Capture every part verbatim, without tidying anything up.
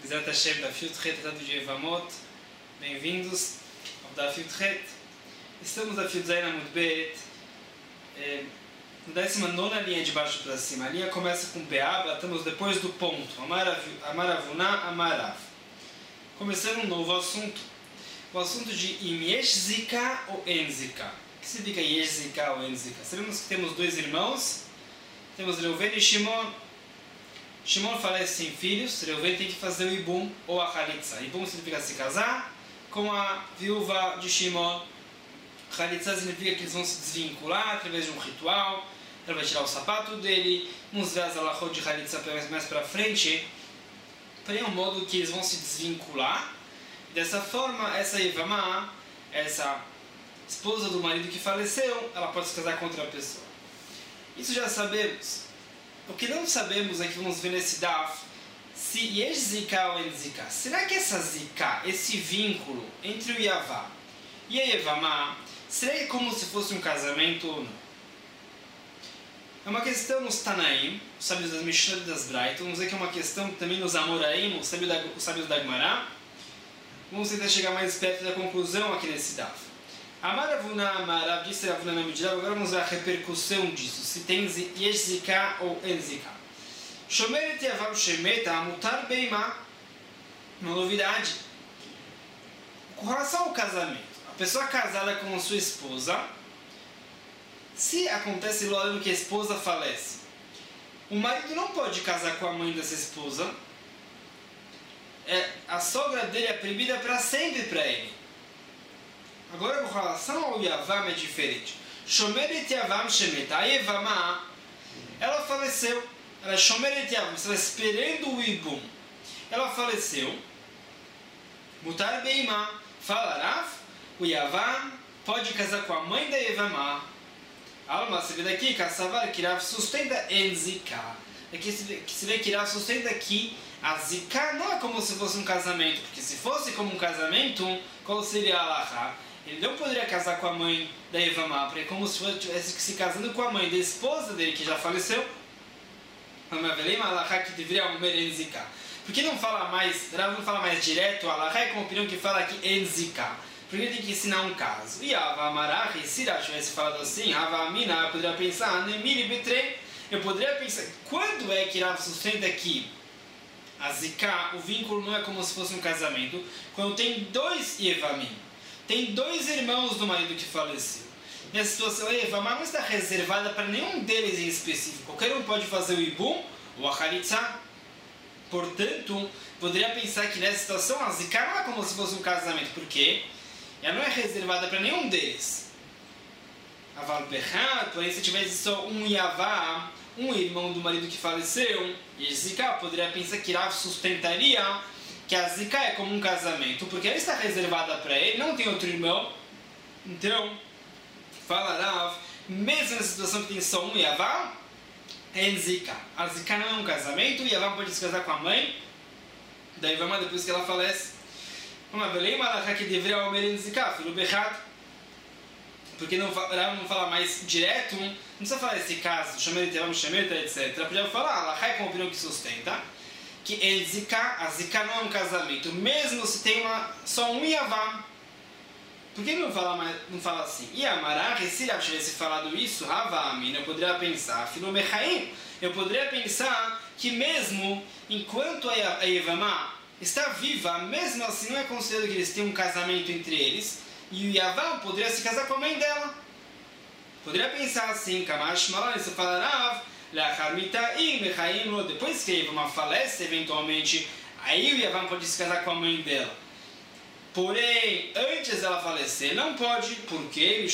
Bezerra Hashem, Daf Yud-Het, Tratado de Yevamot. Bem-vindos ao Daf Yud-Het. Estamos no Daf Yud-Zayin Amud Bet, é, na décima nona linha de baixo para cima. A linha começa com Beaba, estamos depois do ponto. Amaravuna, Amarav. Começando um novo assunto. O assunto de Im Yesh Zika ou En Zika. O que significa Yesh Zika ou En Zika? Sabemos que temos dois irmãos. Temos Reuven e Shimon. Shimon falece sem filhos, Reuven tem que fazer o Ibum ou a Chalitza. Ibum significa se casar com a viúva de Shimon. Chalitza significa que eles vão se desvincular através de um ritual. Ela vai tirar o sapato dele. Vamos ver as alachot de Chalitza mais para frente. Porém, é um modo que eles vão se desvincular. Dessa forma, essa Yevamá, essa esposa do marido que faleceu, ela pode se casar com outra pessoa. Isso já sabemos. O que não sabemos é que vamos ver nesse Daf se Yesh Zika ou En Zika. Será que essa Zika, esse vínculo entre o Yavá e a Yevamá, seria como se fosse um casamento ou não? É uma questão nos Tanaim, os sábios das Mishnah e das Braita. Vamos ver que é uma questão também nos Amoraim, os sábios da, os sábios da Gemara. Vamos tentar chegar mais perto da conclusão aqui nesse Daf. Amaravuna, Amarav, disse Ravuna na medida. Agora vamos ver a repercussão disso. Se tem Yesh Zika ou En Zika. Shomeret Yavam Shemeta Mutar Beima. Uma novidade. Com relação ao casamento, a pessoa casada com a sua esposa, se acontece no ano que a esposa falece, o marido não pode casar com a mãe dessa esposa. É, a sogra dele é proibida para sempre para ele. Agora, com relação ao Yavam é diferente. Shomeret Yavam Shemeta. A Yevamá, ela faleceu. Ela é Shomeret Yavam, estava esperando o Ibum. Ela faleceu. Mutar Beima. Fala Rav, o Yavam pode casar com a mãe da Yevamá. Alma, você vê daqui, Kassavar, que Rav sustenta En Zika. Aqui se vê que Rav sustenta que a Zika não é como se fosse um casamento. Porque se fosse como um casamento, qual seria a Alahá? Ele não poderia casar com a mãe da Yevamá, porque é como se estivesse se casando com a mãe da esposa dele, que já faleceu. Por que não fala mais, não fala mais direto, Alahá é com a opinião que fala aqui En Zika? Porque tem que ensinar um caso. E Ava Amarahi, se Rav tivesse falado assim, Ava Amina, eu poderia pensar, Nemiri Betre, eu poderia pensar, quando é que Rav sustenta aqui a Zika, o vínculo não é como se fosse um casamento, quando tem dois Yevamim. Tem dois irmãos do marido que faleceu. Nessa situação, a Yevamá não está reservada para nenhum deles em específico. Qualquer um pode fazer o Ibum ou a Chalitza. Portanto, poderia pensar que nessa situação a Zika não é como se fosse um casamento. Por quê? Ela não é reservada para nenhum deles. Aval Bechat, porém, se tivesse só um Yavá, um irmão do marido que faleceu, e Zika poderia pensar que Rav sustentaria que a Zika é como um casamento, porque ela está reservada para ele, não tem outro irmão. Então, fala Rav, mesmo na situação que tem só um Yavá, é En Zika. A Zika não é um casamento, o Yavá pode se casar com a mãe da Yevamá depois que ela falece. Uma belém malachá que deveria omer En Zika, filho berrado. Porque não, Rav não fala mais direto, não precisa falar esse caso, chamei de Yavam, chamei de etcétera. Podia falar, Alachá é com a opinião que sustenta que En Zika, a Zika não é um casamento, mesmo se tem uma, só um Yavá. Por que não fala, mais, não fala assim? E Amará, se Rav tivesse falado isso, Rava Amina, eu poderia pensar, Filho Mechaim, eu poderia pensar que mesmo enquanto a Yevamá está viva, mesmo assim não é considerado que eles têm um casamento entre eles, e o Yavá poderia se casar com a mãe dela. Poderia pensar assim, Kamash Malai, você fala, Rav, depois que a Yevamá falece, eventualmente, aí o Yavam pode se casar com a mãe dela. Porém, antes dela falecer, não pode. Por quê?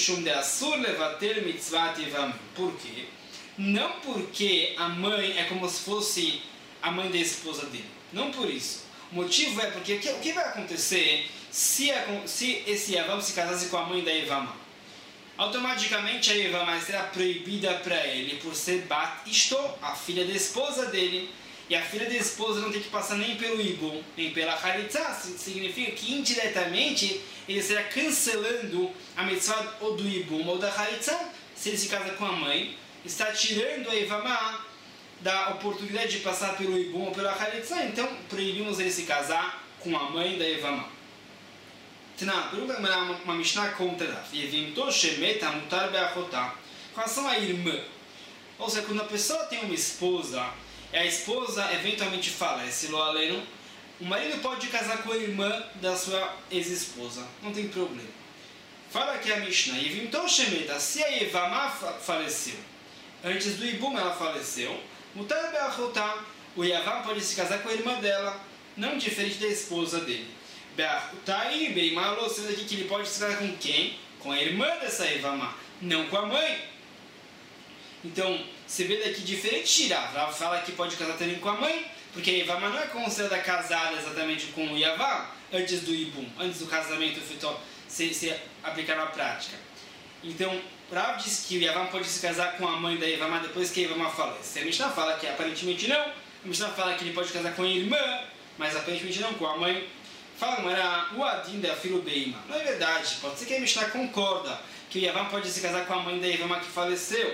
Por quê? Não porque a mãe é como se fosse a mãe da esposa dele. Não por isso. O motivo é porque o que vai acontecer se, a, se esse Yavam se casasse com a mãe da Yevamá? Automaticamente a Yevamá será proibida para ele por ser Bat Ishto, a filha da esposa dele. E a filha da esposa não tem que passar nem pelo Ibum, nem pela Chalitza. Significa que indiretamente ele estará cancelando a mitzvah ou do Ibum ou da Chalitza. Se ele se casa com a mãe, está tirando a Yevamá da oportunidade de passar pelo Ibum ou pela Halitza, então proibimos ele se casar com a mãe da Yevamá. Tna, pergunta uma, uma Mishnah contra ela. Yevimto shemet hamutar be'achotá. Com relação à irmã. Ou seja, quando a pessoa tem uma esposa, e a esposa eventualmente falece, lo aleno, o marido pode casar com a irmã da sua ex-esposa. Não tem problema. Fala aqui a Mishnah. Yevimto shemet, se a Yevamá faleceu, antes do Ibum ela faleceu, mutar be'achotá, o Yavam pode se casar com a irmã dela, não diferente da esposa dele. Tá aí, bem malo, sendo aqui que ele pode se casar com quem? Com a irmã dessa Yevamá, não com a mãe. Então, você vê daqui diferente tirar. Ela fala que pode casar também com a mãe, porque a Yevamá não é considerada casada exatamente com o Yavam antes do Ibum, antes do casamento se, se aplicar na prática. Então, Rav diz que o Yavam pode se casar com a mãe da Yevamá depois que a Yevamá falece. A Mishnah fala que aparentemente não. A Mishnah fala que ele pode casar com a irmã, mas aparentemente não com a mãe. Fala, Mará, o Adin da Filo Beima. Não é verdade. Pode ser que a Mishnah concorda que o Yavam pode se casar com a mãe da Yevamá que faleceu.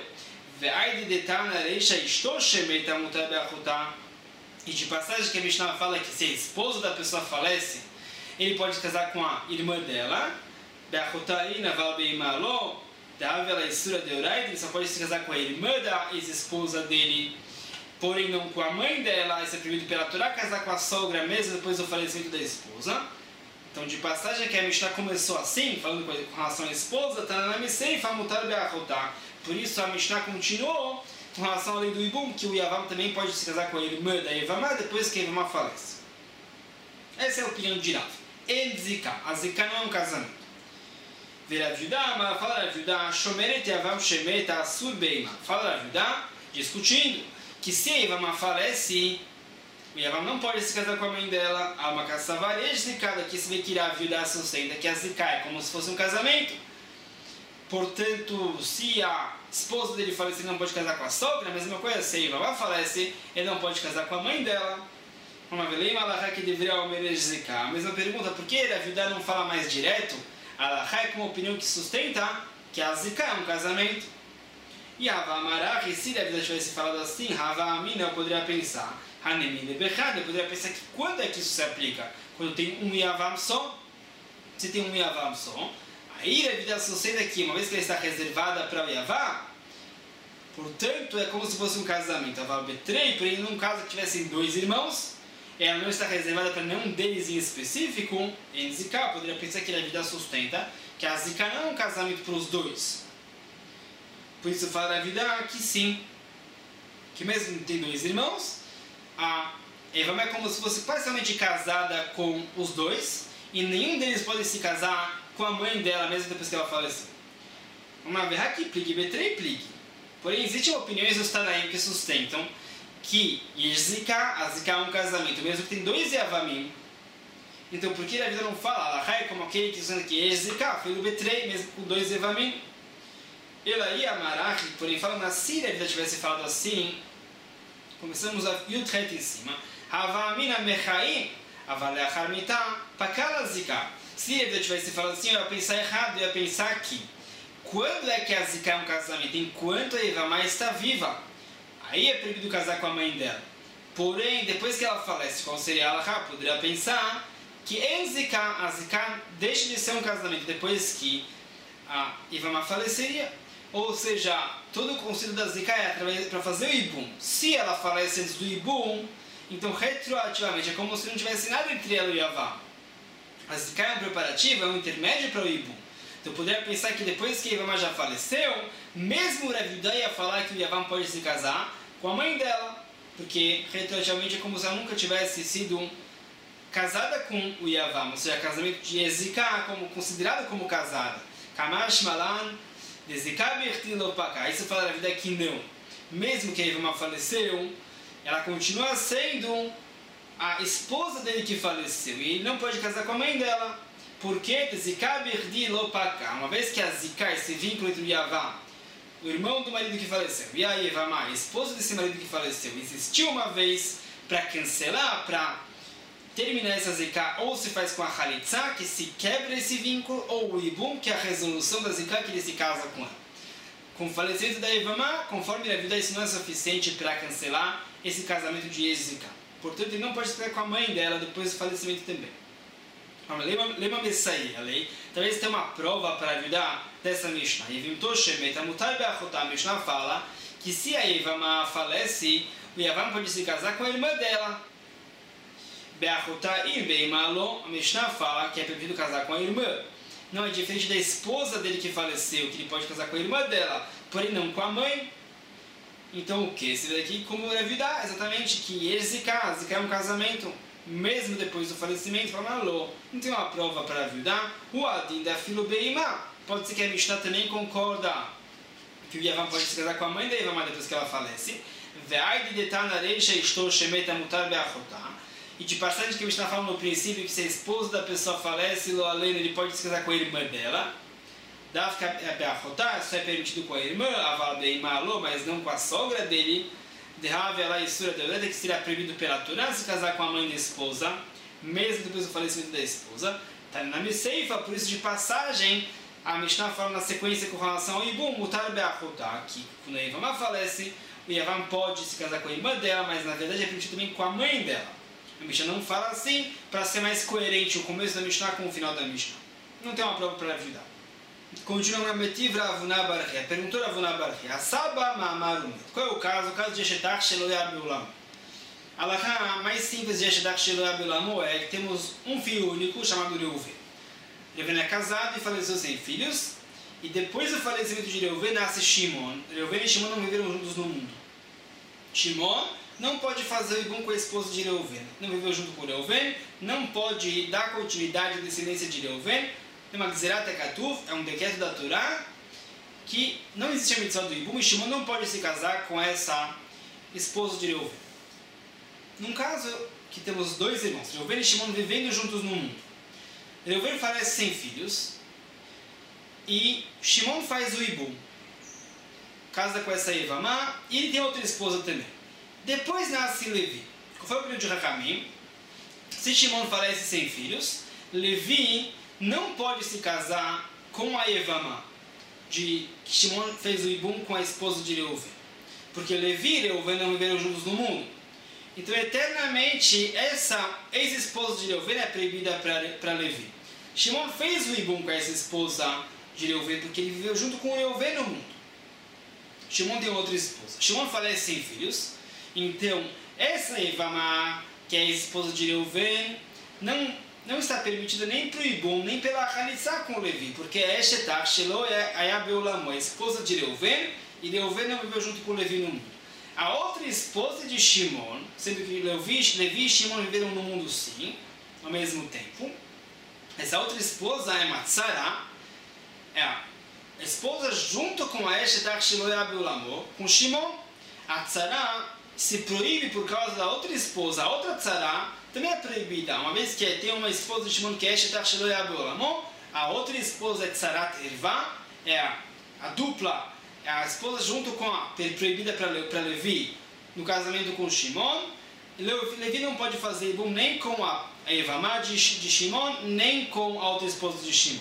E de passagem que a Mishnah fala que se a esposa da pessoa falece, ele pode se casar com a irmã dela. Ele só pode se casar com a irmã da ex-esposa dele, porém não com a mãe dela. Isso é proibido pela Torá, casar com a sogra mesmo depois do falecimento da esposa. Então, de passagem que a Mishnah começou assim, falando com relação à esposa, por isso a Mishnah continuou com relação à lei do Ibum, que o Yavam também pode se casar com a irmã da Yevamá depois que a Yevamá falece. Essa é a opinião de Rav. El Zika, a Zika não é um casamento. Fala Rav Yudá, Shomeret Yavam Shemet Asur Beima. Fala Rav Yudá, discutindo que se a Yevamá falece, o Yavam não pode se casar com a mãe dela. Há uma caçavareja zicada que se vê que Rav Yudá sustenta que a Zika é como se fosse um casamento. Portanto, se a esposa dele falecer, ele não pode casar com a sogra, a mesma coisa, se a Yevamá falece, ele não pode casar com a mãe dela. A mesma pergunta, por que Rav Yudá não fala mais direto? Alahá é uma opinião que sustenta que a Zika é um casamento. E Hava Amarach, se Rav Yudá tivesse falado assim, Hava Amina, eu poderia pensar, Hanemi Lebechad, eu poderia pensar que quando é que isso se aplica? Quando tem um Yavam só? Se tem um Yavam só, aí Rav Yudá sustenta que, uma vez que ela está reservada para o Yavam, portanto, é como se fosse um casamento. Aval Betrei, porém, num caso que tivessem dois irmãos, ela não está reservada para nenhum deles em específico, em Zika, poderia pensar que a Rav Yudá sustenta que a Zika não é um casamento para os dois. Por isso fala Rav Yudá que sim, que mesmo tem dois irmãos, a Yevamá é como se fosse parcialmente casada com os dois, e nenhum deles pode se casar com a mãe dela, mesmo depois que ela faleceu. Uma vez aqui, plique, betrei, plique. Porém, existem opiniões dos Tanaim que sustentam que Zika, a Zika é um casamento, mesmo que tem dois Yavamim. Então, por que a vida não fala? Ela é como aquele que sustenta que Zika foi no Betrei, mesmo com dois Yavamim. Ela ia Amarach, porém, fala, mas se a vida tivesse falado assim, começamos a Yudhet em cima. Havamina Mechaim, Avaleachar Mitah, Pakala Zika. Se a vida tivesse falado assim, eu ia pensar errado, eu ia pensar que quando é que a Zika é um casamento? Enquanto a Yevamá está viva. Aí é proibido casar com a mãe dela. Porém, depois que ela falece, qual seria a Alahá? Poderia pensar que em Zika, a Zika deixa de ser um casamento depois que a Yevamá faleceria. Ou seja, todo o conceito da Zika é para fazer o Ibum. Se ela falece antes do Ibum, então retroativamente é como se não tivesse nada entre ela e Yavá. A Zika é um preparativo, é um intermédio para o Ibum. Então poderia pensar que depois que a Yevamá já faleceu, mesmo o Rav Yudá ia falar que o Yavam pode se casar com a mãe dela, porque retroativamente é como se ela nunca tivesse sido casada com o Yavam, ou seja, casamento de Zika como considerado como casada. Kamash Malan de Zika Bertilopaka. Isso fala Rav Yudá que não. Mesmo que a Yevamá faleceu, ela continua sendo a esposa dele que faleceu e ele não pode casar com a mãe dela. Porque Zika Bertilopaka, uma vez que a Zika, esse vínculo entre o Yavam, o irmão do marido que faleceu, e a Yevamá, a esposa desse marido que faleceu, existiu uma vez para cancelar, para terminar essa Zika, ou se faz com a Halitza, que se quebra esse vínculo, ou o Ibum, que é a resolução da Zika, que ele se casa com ela. com o falecimento da Evamá, conforme ele ajuda, isso não é suficiente para cancelar esse casamento de Eziká. Portanto, ele não pode se casar com a mãe dela depois do falecimento também. Lema Messaí, a lei. Talvez tenha uma prova para ajudar dessa Mishnah. A Mishnah fala que se a Evamá falece, o Yavam pode se casar com a irmã dela. A Mishnah fala que é proibido casar com a irmã. Não é diferente da esposa dele que faleceu, que ele pode casar com a irmã dela, porém não com a mãe. Então o que? Esse daqui como engravidar, exatamente, que ele se casa, que é um casamento, mesmo depois do falecimento, fala, não tem uma prova para ajudar. O Adin da Filo Beimá, pode ser que a Mishnah também concorda que o Yavam pode se casar com a mãe da Evamá depois que ela falece. E de passagem que a Mishnah fala no princípio que se a esposa da pessoa falece, ele pode se casar com a irmã dela. Isso é permitido com a irmã, mas não com a sogra dele. Que seria proibido pela Torá se casar com a mãe da esposa, mesmo depois do falecimento da esposa. Está na Misseifa, por isso de passagem, a Mishnah fala na sequência com relação ao Ibum, Mutar Be'achotá, que quando a Evamá falece, o Yavam pode se casar com a irmã dela, mas na verdade é permitido também com a mãe dela. A Mishnah não fala assim para ser mais coerente o começo da Mishnah com o final da Mishnah. Não tem uma prova para ajudar. Continua na Metiv Ravuna Barchia. Perguntou Ravuna Barchia. Asaba Ma'amarum. Qual é o caso? O caso de Eshetach Shelo Yabeulamo. A alahá mais simples de Eshetach Shelo Yabeulamo é que temos um filho único chamado Reuven. Reuven é casado e faleceu sem filhos. E depois do falecimento de Reuven nasce Shimon. Reuven e Shimon não viveram juntos no mundo. Shimon não pode fazer o ibum com a esposa de Reuven. Não viveu junto com Reuven. Não pode dar continuidade à descendência de Reuven. Tem uma Gzerat Ekatuv, é um decreto da Torá, que não existe a mitzvah do ibum, e Shimon não pode se casar com essa esposa de Reuven. Num caso que temos dois irmãos, Reuven e Shimon vivendo juntos no mundo. Reuven falece sem filhos, e Shimon faz o ibum. Casa com essa Evamá, e ele tem outra esposa também. Depois nasce Levi. Qual foi o período de Rahamim? Se Shimon falece sem filhos, Levi não pode se casar com a Evamá, de que Shimon fez o ibum com a esposa de Reuven, porque Levi e Reuven não viveram juntos no mundo. Então, eternamente, essa ex-esposa de Reuven é proibida para Levi. Shimon fez o ibum com essa esposa de Reuven porque ele viveu junto com Reuven no mundo. Shimon tem outra esposa. Shimon falece sem filhos, então essa Evamá, que é a esposa de Reuven, não não está permitida nem para o Ibum, nem pela Hanitzá com o Levi, porque é Eshetach Shelo Yabeulamo, a esposa de Reuven, e Reuven não viveu junto com o Levi no mundo. A outra esposa de Shimon, sendo que Levi, Levi e Shimon viveram no mundo sim, ao mesmo tempo, essa outra esposa é Matzara, é a esposa junto com a Eshetach Shelo Yabeulamo, com Shimon. A Tzara se proíbe por causa da outra esposa, a outra Tzara também é proibida, uma vez que tem uma esposa de Shimon que é Eshetach Shelo Yabeulamo, a outra esposa é Tzarat Ervá, é a, a dupla, é a esposa junto com a proibida para Levi no casamento com Shimon. Levi não pode fazer ibum nem com a Evamá de, de Shimon, nem com a outra esposa de Shimon.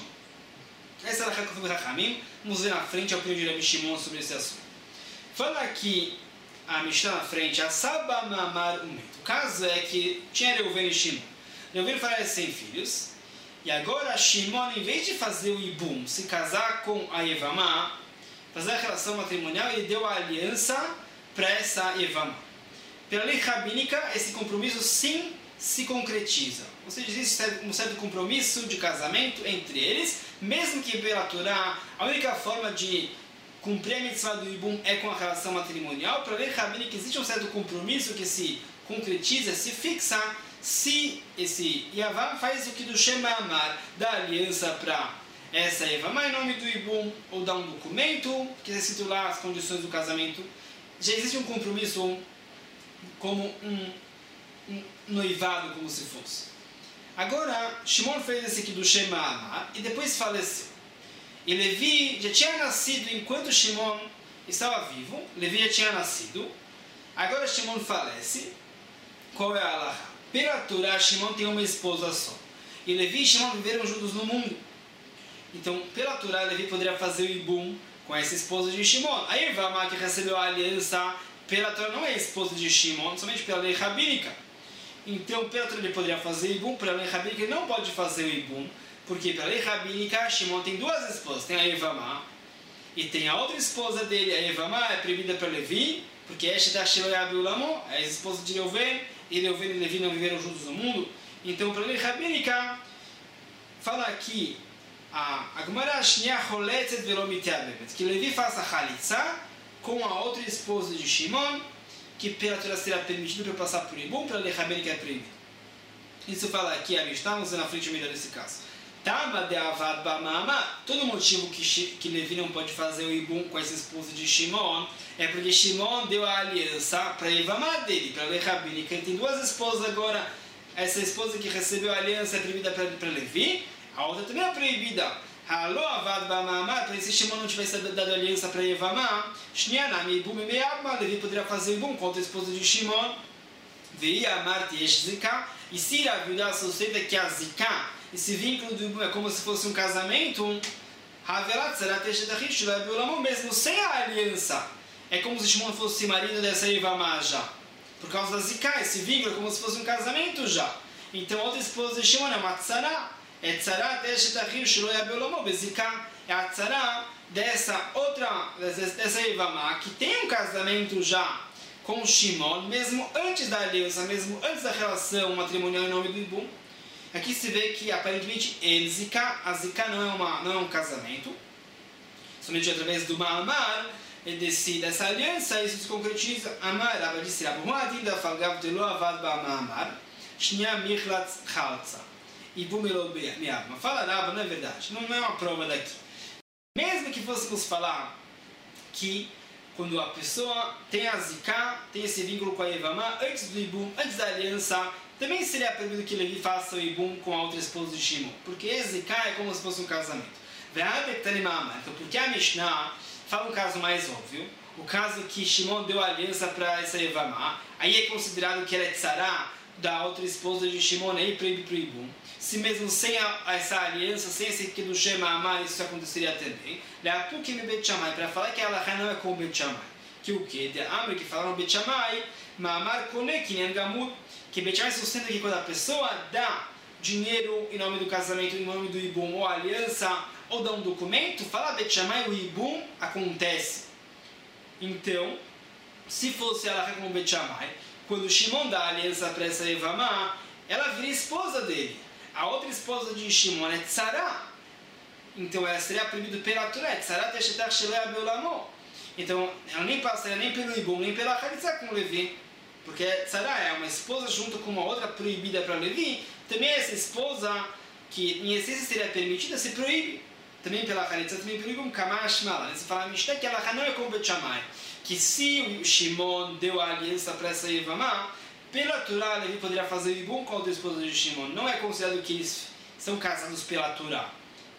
Essa é a Hakuf Rahamim, vamos ver na frente ao período de Rabi Shimon sobre esse assunto. Fala aqui a Mishnah na frente, a Saba Mamar Umet. O caso é que tinha Reuven e Shimon. Reuven falece sem filhos, e agora Shimon, em vez de fazer o ibum, se casar com a Evamá, fazer a relação matrimonial, ele deu a aliança para essa Evamá. Pela lei rabínica, esse compromisso sim se concretiza. Ou seja, existe um certo compromisso de casamento entre eles, mesmo que pela Torá, a única forma de cumprir a mitzvah do ibum é com a relação matrimonial. Para a lei rabínica existe um certo compromisso que se concretiza, se fixa, se esse Yavam faz o que do Shema Amar, dá aliança para essa Evamá em nome do ibum, ou dá um documento que se titular as condições do casamento. Já existe um compromisso como um, um noivado, como se fosse. Agora, Shimon fez esse aqui do Shema Amar e depois faleceu. E Levi já tinha nascido enquanto Shimon estava vivo. Levi já tinha nascido. Agora Shimon falece. Qual é a alahá? Pela Torá, Shimon tem uma esposa só. E Levi e Shimon viveram juntos no mundo. Então, pela Torá, Levi poderia fazer o ibum com essa esposa de Shimon. A Yevamá, que recebeu a aliança pela Torá, não é esposa de Shimon, somente pela lei rabínica. Então, pela Torá ele poderia fazer Ibum, pela lei rabínica ele não pode fazer o Ibum, porque pela lei rabínica, Shimon tem duas esposas, tem a Yevamá e tem a outra esposa dele. A Yevamá é proibida para Levi, porque Eshetach Shelo Yabiu Lamo, é a esposa de Reuven, e Reuven e Levi não viveram juntos no mundo. Então, pela lei rabínica, fala aqui, a Gemara Shnia Choletzet Velo Miteabebet, que Levi faça Chalitza com a outra esposa de Shimon, que pela Torá será permitido para passar por Ibum, pela lei rabínica é proibido. Isso fala aqui, a Mishnah, vamos ver na frente meio desse caso. Tama de Avad Bamama, todo motivo que, que Levi não pode fazer o Ibum com essa esposa de Shimon é porque Shimon deu a aliança para a Yevamá dele, para a lei rabínica. Ele tem duas esposas agora. Essa esposa que recebeu a aliança é proibida para Levi, a outra também é proibida. Alô, Avad Bamama, para se Shimon não tivesse dado aliança para Yevamá, Shnianami Ibum e Meabma, Levi poderia fazer Ibum contra a esposa de Shimon. Veia Marti Esh Zika, e se a viúva suspeita que a Zika, esse vínculo do Ibum é como se fosse um casamento, Havelat Sarat Esh Dachish, mesmo sem a aliança, é como se Shimon fosse marido dessa Yevamá já. Por causa da Zika, esse vínculo é como se fosse um casamento já. Então, a outra esposa de Shimon é uma Tzara. É Tzara Teshetachim Shelo Yabiu Lamo Bezika. É a Tzara dessa outra, dessa Yevamá, que tem um casamento já com Shimon, mesmo antes da aliança, mesmo antes da relação matrimonial em nome do Ibum. Aqui se vê que, aparentemente, em Zika, a Zika não é, uma, não é um casamento. Somente através do Ma'amar, desse, dessa aliança, isso se concretiza. Amar, Rabba disse, Rabba Muadin da Falgav Telo Avad Ba'amar, Shnia Michlatz Chaltza. E Bumelo Meabma. Fala Rabba, não é verdade. Não é uma prova daqui. Mesmo que fôssemos falar que quando a pessoa tem a Zika, tem esse vínculo com a Yevamá, antes do Ibum, antes da aliança, também seria proibido que Levi faça o Ibum com a outra esposa de Shimon. Porque a Zika é como se fosse um casamento. Então, porque a Mishnah fala um caso mais óbvio, o caso que Shimon deu aliança para essa Yevamá, aí é considerado que ela é tzara da outra esposa de Shimon, aí proíbe para o Ibum. Se mesmo sem a, essa aliança, sem esse que do Shema Amar, isso aconteceria também. Para falar que ela não é com o Bet Shammai. Que o que? De Amr que falaram Bet Shammai, Ma'amar Kone Kinyan Gamut, que Bet Shammai sustenta que quando a pessoa dá dinheiro em nome do casamento, em nome do Ibum, ou aliança, ou dá um documento, fala Bet Shammai, o Ibum acontece. Então, se fosse ela como Bet Shammai, quando Shimon dá a aliança para essa Yevamá, ela vira esposa dele. A outra esposa de Shimon é Tzara. Então ela seria proibida pela Torá. Tzara Teshetach Shelo Yabiu Lamo. Então ela nem passaria nem pelo Ibum, nem pela Chalitza com Levi. Porque Tzara é uma esposa junto com uma outra proibida para Levi. Também essa esposa, que em essência seria permitida, se proíbe. Também pela Chalitza, também pelo Ibum. Kamash Mala. Você fala, Mishnah, que ela não é como Bet Shammai. Que se o Shimon deu a aliança para essa Yevamá, pela Torá, Levi poderia fazer o Ibum com a outra esposa de Shimon. Não é considerado que eles são casados pela Torá.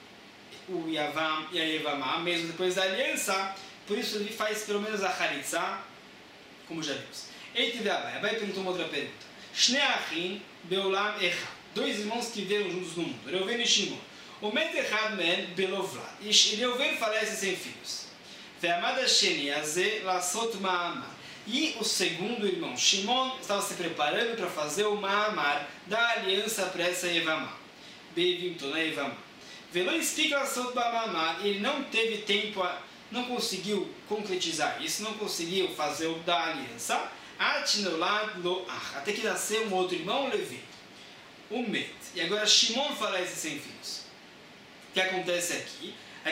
O Yavam e a Yevamá, mesmo depois da aliança, por isso Levi faz pelo menos a Chalitza, como já vimos. Ele teve Abai. Abai perguntou uma outra pergunta. Shnei Achim Beolam Echad. Dois irmãos que viveram juntos no mundo. Reuven e Shimon. O Met Echad Men Belovlad. E Reuven falece sem filhos. Ve'amad Sheni Azeh Lasot Ma'amar. E o segundo irmão, Shimon, estava se preparando para fazer o Ma'amar da aliança para essa Yevamá. Bevimto na Yevamá. Velo explica Lasot Ma'amar. Ele não teve tempo, a, não conseguiu concretizar isso, não conseguiu fazer o da aliança. Até que nasceu um outro irmão, Levi. O Met. E agora Shimon falece sem filhos. O que acontece aqui?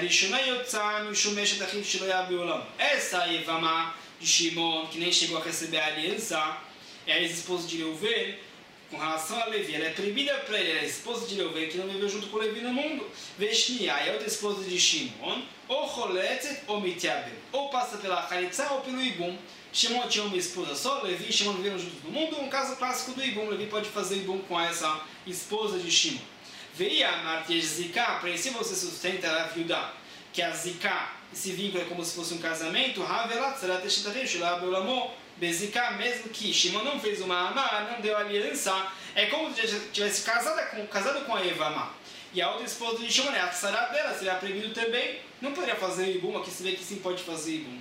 Essa Yevamá de Shimon, que nem chegou a receber a aliança, é a ex-esposa de Reuven, com relação a Levi, ela é proibida para ele, ela é a esposa de Reuven, que não viveu junto com Levi no mundo. Veshnia, é outra esposa de Shimon, ou Choletzet ou Mitiabel, ou passa pela Chalitza ou pelo Ibum. Shimon tinha uma esposa só, Levi e Shimon viveram juntos no mundo, um caso clássico do Ibum. Levi pode fazer Ibum com essa esposa de Shimon. Veia Marti Zika, para si você sustenta a viúva, que a Zika, esse vínculo é como se fosse um casamento, Havelat Sarat Eshetachim Shelo Yabiu Lamo Bezika, mesmo que Shimon não fez uma Amar, não deu aliança, é como se tivesse casado com, casado com a Yevamá. E a outra esposa de Shimon é a Tsará dela, seria proibido também. Não poderia fazer Ibum, aqui se vê que sim pode fazer Ibum.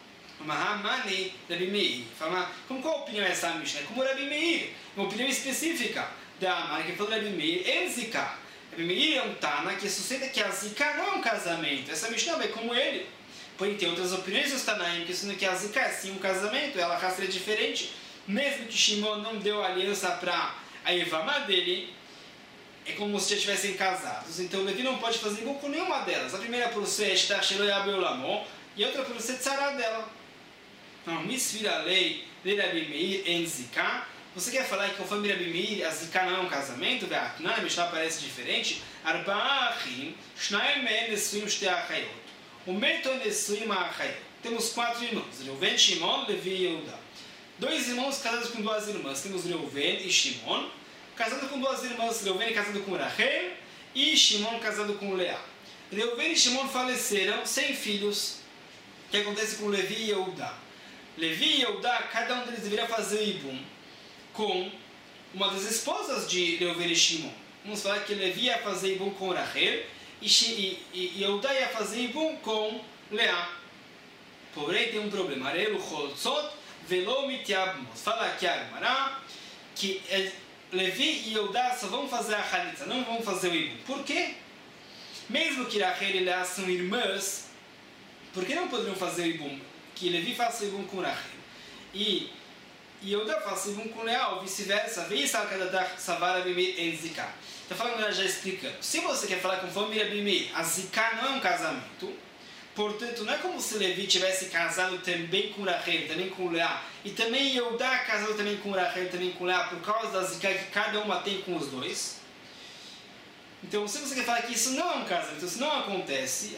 Mahamani Rabi Meir. Fala, como qual opinião é essa Mishnah? Como Rabi Meir, uma opinião específica da Amar, que falou Rabi Meir, em Zika. Rabi Meir é um Tana que sustenta que a Zika não é um casamento. Essa Mishnah é como ele. Porém, tem outras opiniões dos Tanaim que sustentam que a Zika é sim um casamento, ela é diferente. Mesmo que Shimon não deu aliança para a Evamá dele, é como se já estivessem casados. Então o Levi não pode fazer igual com nenhuma delas. A primeira por ser Shtar Shelo Yabel Lamo e a outra por ser Tzará dela. Então, Misvira Lei, Lei Rabi Meir en Zika. Você quer falar que conforme Rabi Meir, a Zika não é um casamento? Na Mishnah parece diferente. Arba'achim, Shnaim Men Nesuim Shte Achayot. O Meto Nesuim Achayot. Temos quatro irmãos, Reuven, Shimon, Levi e Yehuda. Dois irmãos casados com duas irmãs. Temos Reuven e Shimon. Casado com duas irmãs, Reuven casado com Rachel e Shimon casado com Leá. Reuven e Shimon faleceram sem filhos. O que acontece com Levi e Yehuda? Levi e Yehuda, cada um deles deveria fazer o Ibum com uma das esposas de Reuven e Shimon. Vamos falar que Levi ia fazer Ibum com Rachel e, e, e Yehuda ia fazer Ibum com Leá. Porém, tem um problema. Arelu Cholzot Velo Mitiabmos. Fala aqui a Gemara que Levi e Yehuda só vão fazer a Halitza, não vão fazer o Ibum. Por quê? Mesmo que Rachel e Leá são irmãs, por que não poderiam fazer o Ibum? Que Levi faça o Ibum com Rachel e Yehuda faça o Ibum com Leá, ou vice-versa. Veja a cada da Savara Bimei em Zika. Está falando, já explicando. Se você quer falar conforme Rabi Meir, a Zika não é um casamento. Portanto, não é como se Levi tivesse casado também com Rachel, também com Leá, e também Yehuda casado também com Rachel, também com Leá, por causa da Zika que cada uma tem com os dois. Então, se você quer falar que isso não é um casamento, isso não acontece,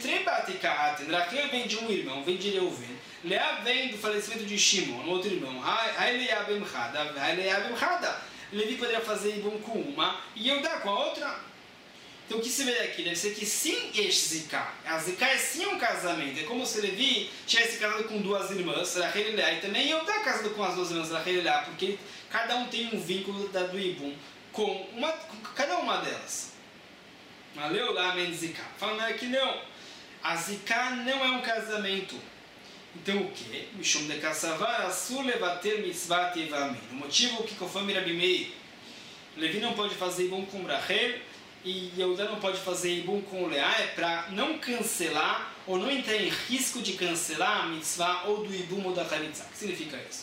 Rachel vem de um irmão, vem de Reuven, Leá vem do falecimento de Shimon, outro irmão, Levi poderia fazer Ibum com uma e Yehuda com a outra. Então o que se vê aqui deve ser que sim, este Zika. A Zika é sim um casamento. É como se Levi tivesse casado com duas irmãs, Rachel e Leá, e também Yehuda casado com as duas irmãs, Rachel e Leá, porque cada um tem um vínculo da, do Ibum com, uma, com cada uma delas. Valeu lá, men Zika. Falando aqui não. A Zika não é um casamento. Então o que? Mishum de Kassavar Asur Levater Mitzvat Yevamin. O motivo que conforme Rabi Meir, Levi não pode fazer Ibum com Rachel e Yehuda não pode fazer Ibum com Leá, é para não cancelar ou não entrar em risco de cancelar a mitzvah ou do Ibum ou da Halitza. O que significa isso?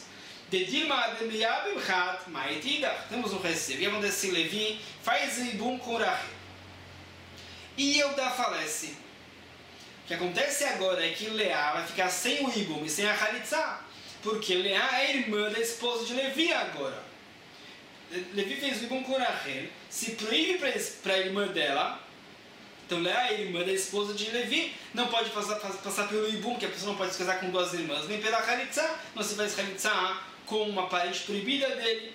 Temos um receio. E acontece Levi faz Ibum com Rachel e Yehuda falece. O que acontece agora é que Leá vai ficar sem o Ibum e sem a Halitza, porque Leá é irmã da esposa de Levi agora. Levi fez o Ibum com Rachel, se proíbe para a irmã dela. Então Leá é irmã da esposa de Levi, não pode passar, passar pelo Ibum, que a pessoa não pode se casar com duas irmãs, nem pela Halitza, não se faz Halitza com uma parente proibida dele.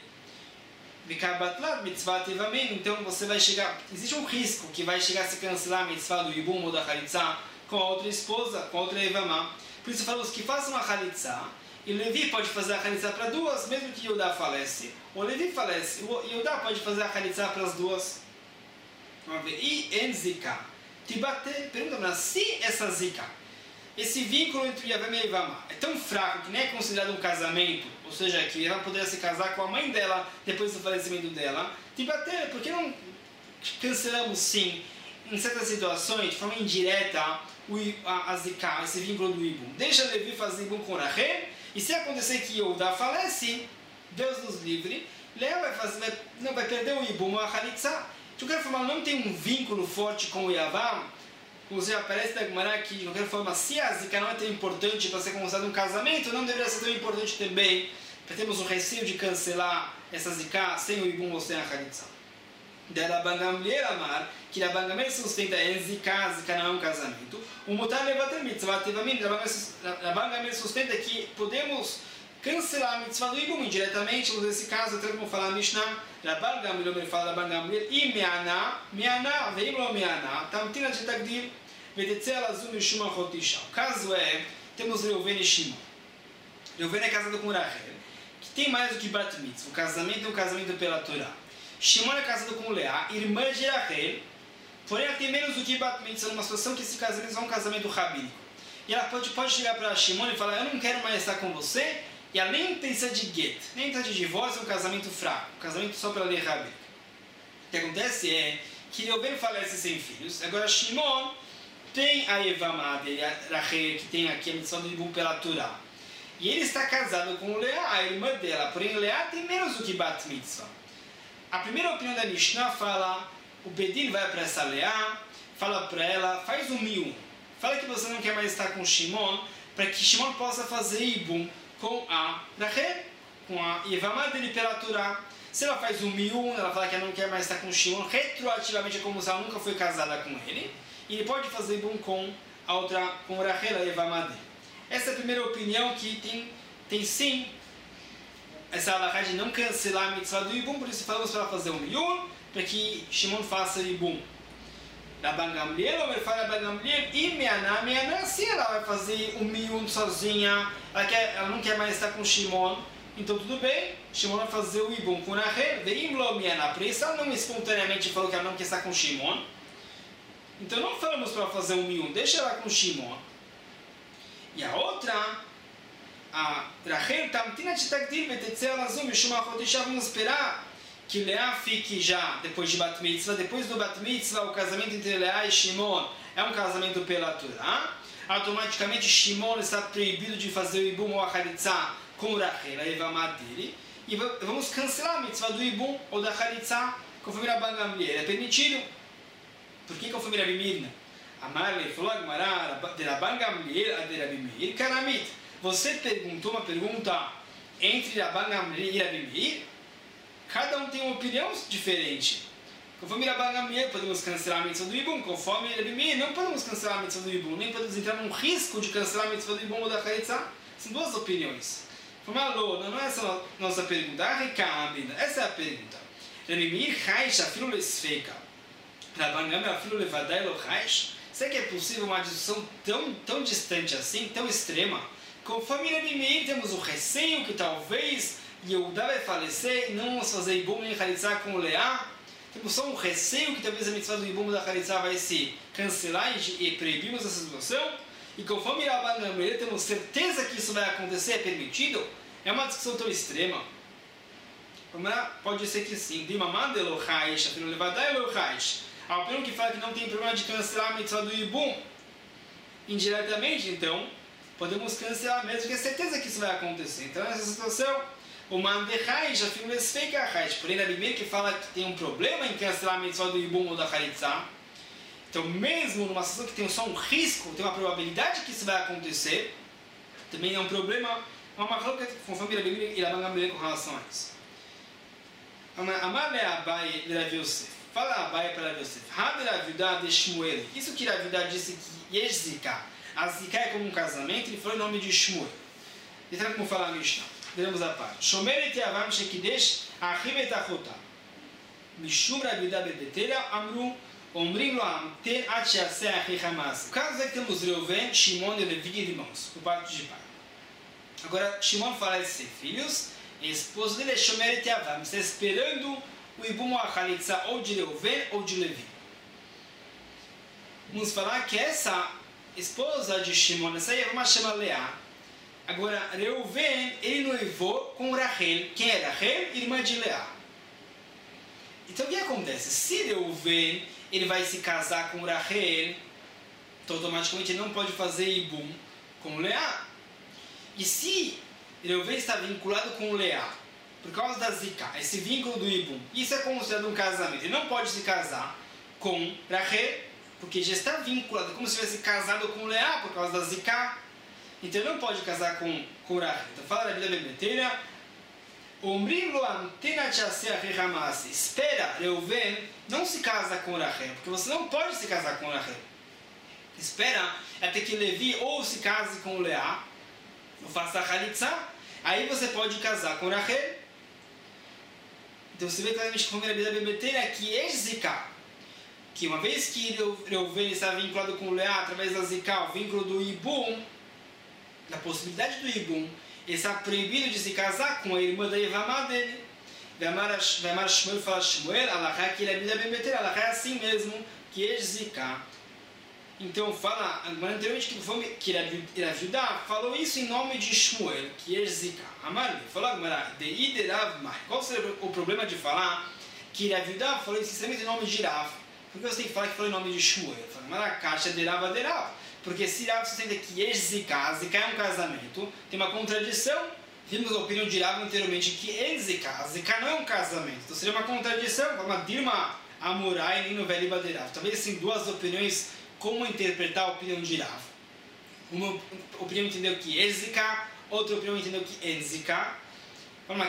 Então você vai chegar, existe um risco que vai chegar a se cancelar a mitzvah do Ibum ou da Halitza com a outra esposa, com a outra Evamá. Por isso falamos que façam a Halitza, e Levi pode fazer a Halitza para duas, mesmo que Yehuda falece. O Levi falece, o Yehuda pode fazer a Halitza para as duas. Vamos ver. E em Zika. Tibate, pergunta se essa Zika, esse vínculo entre Yavamá e Evamá é tão fraco que nem é considerado um casamento, ou seja, que ela poderia se casar com a mãe dela depois do falecimento dela. Tibate, por que não cancelamos sim, em certas situações, de forma indireta, o, a, a Zika, esse vínculo do Ibum? Deixa Levi fazer Ibum com Rachel, e se acontecer que Yehuda falece, Deus nos livre, Leá vai, fazer, vai, não, vai perder o Ibum ou a Halitza. De qualquer forma, não tem um vínculo forte com o Yavam. Como já aparece na Gemara que, de qualquer forma, se a Zika não é tão importante para ser considerado um casamento, não deveria ser tão importante também, para termos o receio de cancelar essa Zika sem o Ibum ou sem a Halitza. Da Rabban Gamliel Amar, que Rabban Gamliel sustenta em Zika, Zika não é um casamento. O Mutar Levater Mitzvah Tevamin, Rabban Gamliel sustenta que podemos cancelar a mitzvah do Ibum indiretamente. Nesse caso, até como falar a Mishnah, Rabban Gamliel fala Rabban Gamliel, e Me'ana, Me'ana, veim lo Me'ana, Tamtina de Tagdir, Vedetze alazum Mishuma Chotisha. O caso é, temos Reuven e Shimon. Reuven é casado com Rachel, que tem mais do que Bat Mitzvah. O casamento é um casamento pela Torá. Shimon é casado com Leá, irmã de Rachel, porém ela tem menos do que Bat Mitzvah, numa situação que esse casamento é um casamento rabínico. E ela pode, pode chegar para Shimon e falar, eu não quero mais estar com você, e ela nem precisa de get, nem precisa de divórcio, é um casamento fraco, um casamento só pela lei rabínica. O que acontece é que Reuven falece sem filhos, agora Shimon tem a Evamá dele, a Rachel, que tem aqui a missão do Ibum pela Torá. E ele está casado com Leá, a irmã dela, porém Leá tem menos do que Bat Mitzvah. A primeira opinião da Mishnah fala, o Bedin vai para essa Leá, fala para ela, faz um miun. Fala que você não quer mais estar com Shimon, para que Shimon possa fazer Ibum com a Rachel, com a Evamá dele pela Torá. Se ela faz um miun, ela fala que ela não quer mais estar com Shimon, retroativamente é como se ela nunca foi casada com ele. E ele pode fazer Ibum com a outra, com Rachel, a Evamá dele. Essa é a primeira opinião que tem, tem sim, essa alahá de não cancelar a mitzvah do Ibum, por isso falamos para ela fazer um miun, para que Shimon faça Ibum. Rabban Gamliel, ou ele fala Rabban Gamliel, e Meaná, Meaná, se ela vai fazer um miun sozinha, ela, quer, ela não quer mais estar com Shimon, então tudo bem, Shimon vai fazer o Ibum com Rachel, veim lo Meaná, por isso ela não espontaneamente falou que ela não quer estar com Shimon, então não falamos para fazer um miun, deixa ela com Shimon. E a outra, a Rachel, Tamtina Titagdil Betetzer Lazum Mishum Achotisha, vamos esperar que Leá fique já, depois de Bat Mitzvah, depois do Bat Mitzvah, o casamento entre Leá e Shimon é um casamento pela Torá. Automaticamente Shimon está proibido de fazer o Ibum ou a Chalitza com Rachel, a Evamá dele. E vamos cancelar a Mitzvah do Ibum ou da Chalitza conforme Rabban Gamliel. É permitido. Por que conforme Rabi Mirna? Amarle falou a Gemara de Rabban Gamliel a de Rabi Meir Karamit. Você perguntou uma pergunta entre Rabban Gamliel e Rabi Meir? Cada um tem uma opinião diferente. Conforme Rabban Gamliel podemos cancelar a mitzvah do Ibum, conforme Rabi Meir não podemos cancelar a mitzvah do Ibum, nem podemos entrar num risco de cancelar a mitzvah do Ibum ou da Chalitza. São duas opiniões. Falou, não é essa a nossa pergunta. Essa é a pergunta. Rabi Meir Chaish afilo lesfeika. Rabban Gamliel afilo levadai lo Chaish. Será que é possível uma discussão tão, tão distante assim, tão extrema? Conforme Rabi Meir, temos o receio que talvez Yehudá vai falecer e não vamos fazer Ibum nem Chalitza com Leá. Temos só um receio que talvez a mitzvah do Ibum da Chalitza vai se cancelar e, e proibimos essa situação. E conforme Rabban Gamliel, temos certeza que isso vai acontecer, é permitido. É uma discussão tão extrema. Pode ser que sim. Dimamad Elohaish, afino levadai Elohaish. A opinião que fala que não tem problema de cancelar a mitzvah do Ibum indiretamente, então podemos cancelar mesmo, que é certeza que isso vai acontecer. Então nessa situação, o Mandechai já fica desfeika a Haish. Porém, Rabi Meir que fala que tem um problema em cancelar a mitzvah do Ibum ou da Chalitza. Então, mesmo numa situação que tem só um risco, tem uma probabilidade que isso vai acontecer, também é um problema, uma macroca conforme Rabi Meir e Rabban Gamliel com relação a isso. Amar le Abai de Rav Yosef. Fala Abai para Rav Yosef. Had Rav Yudá de Shmuel. Isso que Rav Yudá disse que Yesh Zika. A Zika é como um casamento, ele falou o nome de Shmuel. Então, como fala a Mishnah. Veremos a parte. Shomeret Yavam Shekidesh Achim et Achotá. Mishum Rav Yudá Bebetela Amru Omrim Lo Amten Ad Sheaseh Achi Hamas. O caso é que temos Reuven, Shimon e Levi irmãos, por parte de pai. Agora, Shimon fala de ser filhos, e a esposa dele é Shomeret Yavam, está esperando o Ibum ou a Chalitza ou de Reuven ou de Levi. Vamos falar que essa esposa de Shimon, essa Yavama chama Leá. Agora, Reuven, ele noivou com Rachel. Quem é Rachel? Irmã de Leá. Então, o que acontece? Se Reuven, ele vai se casar com Rachel, então automaticamente ele não pode fazer Ibum com Leá. E se Reuven está vinculado com Leá, por causa da Zika, esse vínculo do Ibum, isso é considerado um casamento. Ele não pode se casar com Rachel, porque já está vinculado, como se tivesse casado com Leá por causa da Zika. Então ele não pode casar com, com Rachel. Então fala a Bíblia Bebeteira, Omrim lo amtena tchaseh achi Hamas. Espera, Reuven, não se casa com Rachel, porque você não pode se casar com Rachel. Espera até que Levi ou se case com Leá, ou faça a Chalitza, aí você pode casar com Rachel. Então você vê claramente que a Bíblia Bebeteira que é Zika, que uma vez que Reuven está vinculado com Leá através da Zika, o vínculo do Ibum, da possibilidade do Ibum, ele está proibido de se casar com a irmã da Yevamá dele. Ve'amar Shmuel fala Shmuel, alachá que ele é ben beter, alachá é assim mesmo, que é zika. Então fala, anteriormente que Rav falou isso em nome de Shmuel, que é zika. Amar, falou agora, de iderav mar. Qual seria o problema de falar que Rav falou isso em nome de Rav? Porque você tem que falar que falou em nome de Shmuel? Fala, a caixa de Rav a de Rav. Porque se Rav sustenta que é zika, zika é um casamento, tem uma contradição. Vimos a opinião de Rav anteriormente que é zika, zika não é um casamento. Então seria uma contradição, uma dirma amurai nem no velho de Rav. Talvez assim duas opiniões como interpretar a opinião de Rav. Uma opinião entendeu que é zika, outra opinião entendeu que é zika. Uma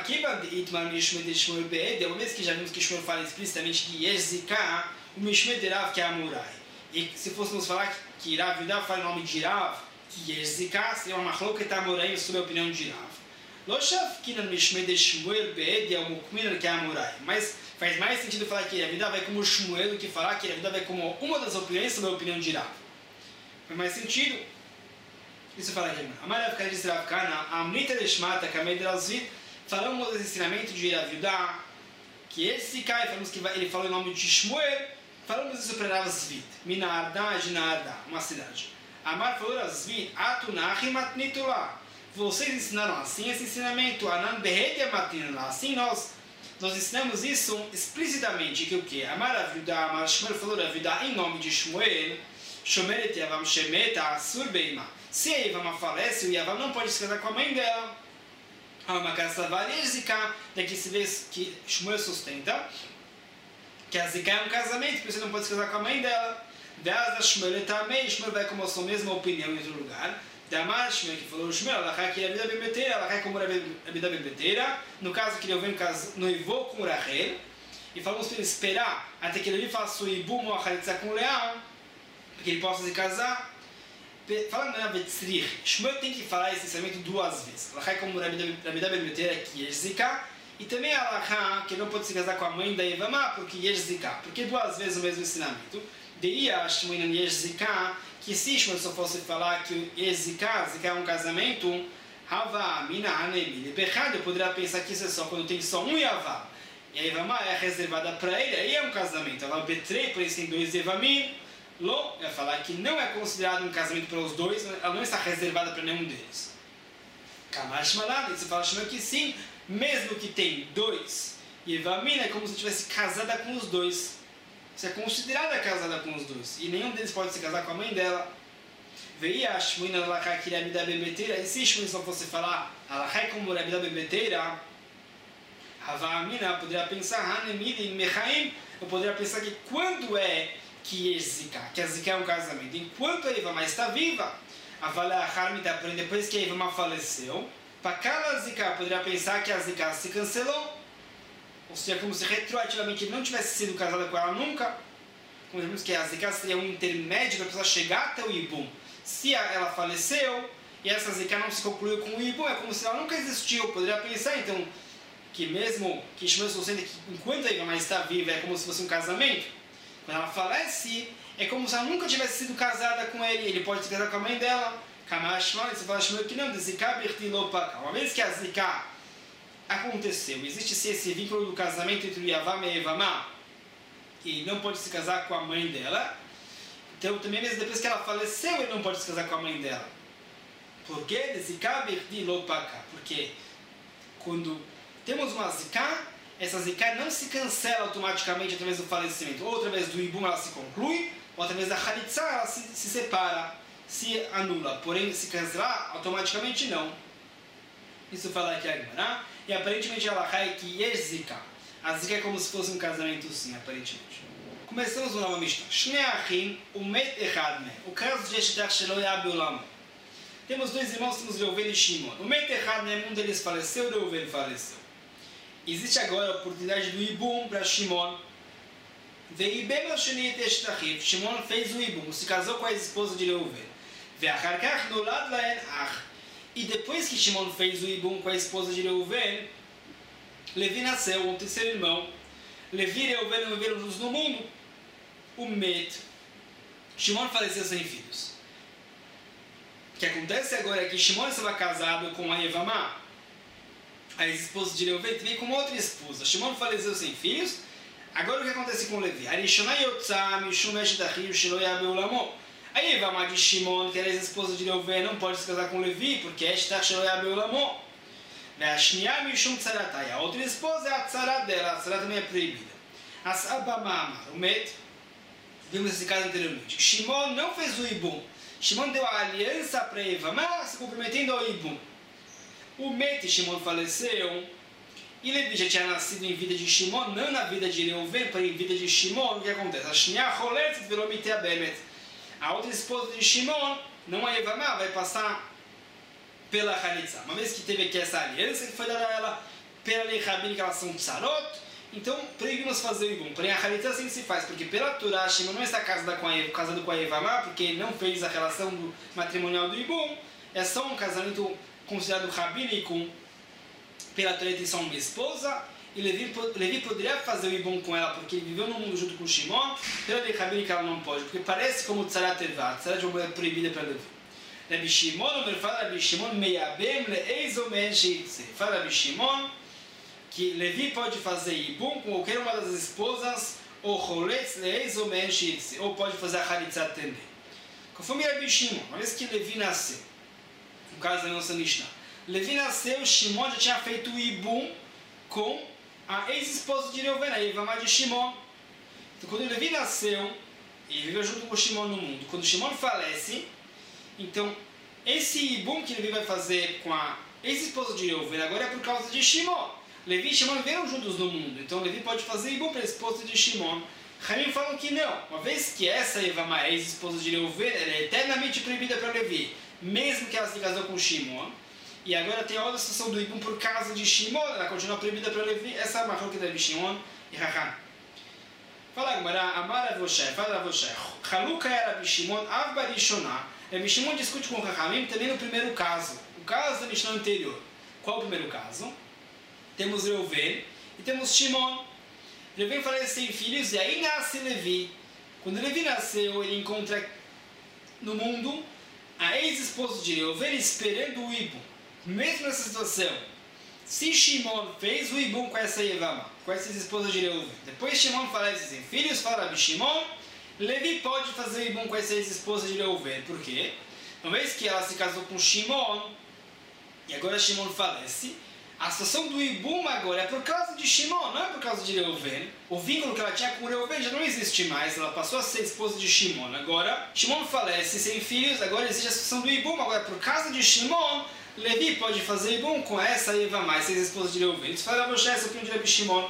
vez que já vimos que Shmuel fala explicitamente que é zika, o Mishmei de Rav que é amurai. E se fôssemos falar que Rav Yudá fala em nome de Rav, que é zika, seria uma machloket amurai sobre a opinião de Rav. Mas faz mais sentido falar que a vida vai como Shmuel do que falar que a vida vai como uma das opiniões sobre a opinião de Rav. Faz mais sentido. Isso fala aqui. Amarav Kadis Rav Kana, Amrita Leshmata, Kamei de Razvit, falamos do ensinamento de Rav Yudá, que esse cai, falamos que ele falou em nome de Shmuel, falamos isso para Rav Zvit, Minarda, Ginarda, uma cidade. Amar falou Rav Zvit, Atunachi Matnitulá. Vocês ensinaram assim esse ensinamento, Anan Behedia Matnitulá. Assim nós, nós ensinamos isso explicitamente, que o que? Amar Rav Yudá, Amar Shmuel falou Rav Yudá em nome de Shmuel, Shomeret Yavam Shemeta Asur Beima. Se a Yavam falece, o Yavam não pode se casar com a mãe dela. Há uma casa varízica, daqui se vê que Shmuel sustenta que a Zika é um casamento, porque você não pode se casar com a mãe dela. Da Shmuel também, Shmuel vai com a sua mesma opinião em outro lugar. Da Mar Shmuel que falou Shmuel, ela quer que a vida bem beteira, ela quer como a vida bem beteira. No caso que ele vem noivou com Rachel, e falamos para ele esperar até que ele faça o Ibum ou a Chalitza com o leão, para que ele possa se casar. Falando na Betzrich, Shmuel tem que falar esse ensinamento duas vezes. Ela quer como a vida bem beteira, que é Zika, e também a Alahá, que não pode se casar com a mãe da Yevamá, porque Yesh Zika. Porque duas vezes o mesmo ensinamento. Deia Shmuel no Yesh Zika, que se Shmuel só fosse falar que Yesh Zika, Zika é um casamento, Hava, Mina, Hanemi, Bechad, eu poderia pensar que isso é só quando tem só um Yavá. E a Yevamá é reservada para ele, aí é um casamento. Ela Betrei, por isso tem dois Yevamim. Lo, vai falar que não é considerado um casamento para os dois, ela não está reservada para nenhum deles. Kamash Malad, você fala Shmuel que sim, mesmo que tem dois, Yevamim é como se tivesse casada com os dois. Você é considerada casada com os dois. E nenhum deles pode se casar com a mãe dela. Veia Shmuel na Alachá que Rabi da Bebeteira. E se Shmuel só fosse falar Alachá como Rabi da Bebeteira, Havamina poderia pensar Hanemid em Mechaim. Eu poderia pensar que quando é que é Zika, que a Zika é um casamento, enquanto a Yevamá está viva, a Valachar me dá para depois que a Yevamá faleceu. Para cada Zika, poderia pensar que a Zika se cancelou. Ou seja, como se retroativamente ele não tivesse sido casado com ela nunca. Como vimos que a Zika seria um intermédio para a pessoa chegar até o Ibum. Se ela faleceu e essa Zika não se concluiu com o Ibum, é como se ela nunca existiu. Poderia pensar então que mesmo que Shmuel sustenta que enquanto a Yevamá está viva é como se fosse um casamento. Quando ela falece, é como se ela nunca tivesse sido casada com ele. Ele pode se casar com a mãe dela. Você fala Shmuel que não, de Zika Bertilopaka. Uma vez que a Zika aconteceu, existe sim esse vínculo do casamento entre o Yavam e a Yevamá, que não pode se casar com a mãe dela. Então, também mesmo depois que ela faleceu, ele não pode se casar com a mãe dela. Por quê? De Zika Bertilopaka. Porque quando temos uma Zika, essa Zika não se cancela automaticamente através do falecimento. Ou através do Ibum ela se conclui, ou através da Chalitza ela se, se separa, se anula. Porém, se cancelar, automaticamente não. Isso fala aqui agora. E aparentemente ela cai que é Zika. A Zika é como se fosse um casamento sim, aparentemente. Começamos uma nova Mishnah. Shnei Achim, Umet Echad Meh. O caso de Eshtach Shelo Yabi Olam. Temos dois irmãos, temos Reuven e Shimon. Umet Echad Meh, um deles faleceu, Reuven faleceu. Existe agora a oportunidade do Ibum para Shimon. Veibem al Sheni Eshtachim. Shimon fez o Ibum, se casou com a esposa de Reuven. Ve'achar kach nolad lahen ach. E depois que Shimon fez o Ibum com a esposa de Reuven, Levi nasceu, um terceiro irmão. Levi e Reuven viveram juntos no mundo. O Met. Shimon faleceu sem filhos. O que acontece agora é que Shimon estava casado com a Yevamá. a ex-esposa de Reuven veio com outra esposa. Shimon faleceu sem filhos. Agora o que acontece com Levi? Aí Evamá de Shimon, que era ex-esposa de Reuven, não pode se casar com Levi, porque a outra esposa é a tzarat dela, a tzarat também é proibida. As Abamamar, o Met, vimos esse caso anteriormente. Shimon não fez o Ibum. Shimon deu a aliança para Evamá, se comprometendo ao Ibum. O Met, Shimon faleceu, e Levi já tinha nascido em vida de Shimon, não na vida de Reuven, para em vida de Shimon. O que acontece? A Shnia Rolet virou Mitea Bemet. A outra esposa de Shimon, não a Evamá, vai passar pela Halitza. Uma vez que teve aqui essa aliança, que foi dada a ela pela lei rabínica, elas são tsarot, então proibimos fazer o Ibum. Porém, a Halitza assim se faz, porque pela Torá, Shimon não está casado com a, casado com a Evamá, porque ele não fez a relação do matrimonial do Ibum. É só um casamento considerado rabínico pela Torá, tem só uma esposa. E Levi, Levi poderia fazer o Ibum com ela, porque ele viveu no mundo junto com Shimon. Pela lei rabínica ela não pode, porque parece como tzarat ervat, tzarat de uma mulher proibida para Levi. Rabi Shimon, ele fala Rabi Shimon meyabem le'eizomen sheitze. Fala Rabi Shimon que Levi pode fazer Ibum com qualquer uma das esposas, ou Choletz le'eizomen sheitze, ou pode fazer a Halitza também. Conforme Rabi Shimon, uma vez que Levi nasceu, no caso da nossa Mishnah, Levi nasceu, Shimon já tinha feito o Ibum com a ex-esposa de Reuven, a Evamá de Shimon. Então quando Levi nasceu, ele viveu junto com Shimon no mundo. Quando Shimon falece, então esse Ibum que Levi vai fazer com a ex-esposa de Reuven agora é por causa de Shimon. Levi e Shimon viveram juntos no mundo, então Levi pode fazer Ibum para a esposa de Shimon. Hamim falam que não, uma vez que essa Evamá, a ex-esposa de Reuven, ela é eternamente proibida para Levi, mesmo que ela se casou com Shimon. E agora tem a outra situação do Ibum por causa de Shimon, ela continua proibida para Levi. Essa é a marca de Shimon e Raham. Fala agora, Amar Avoshai, fala Avoshai. Haluka era Rabi Shimon, Av Barishonah. Rabi Shimon discute com Rahamim também no primeiro caso, o caso da Mishnah anterior. Qual o primeiro caso? Temos Reuven e temos Shimon. Reuven falece sem filhos e aí nasce Levi. Quando Levi nasceu, ele encontra no mundo a ex-esposa de Reuven esperando o Ibum. Mesmo nessa situação, se Shimon fez o Ibum com essa Evamá, com essa esposa de Reuven, depois Shimon falece sem filhos, fala Rabi Shimon, Levi pode fazer o Ibum com essa esposa de Reuven. Por quê? Uma vez que ela se casou com Shimon, e agora Shimon falece, a situação do Ibum agora é por causa de Shimon, não é por causa de Reuven. O vínculo que ela tinha com Reuven já não existe mais, ela passou a ser esposa de Shimon. Agora, Shimon falece sem filhos, agora existe a situação do Ibum, agora por causa de Shimon, Levi pode fazer Ibum com essa Evamá, essa ex-esposa de Reuven. Isso fala Avoshai, essa opinião de Rabi Shimon.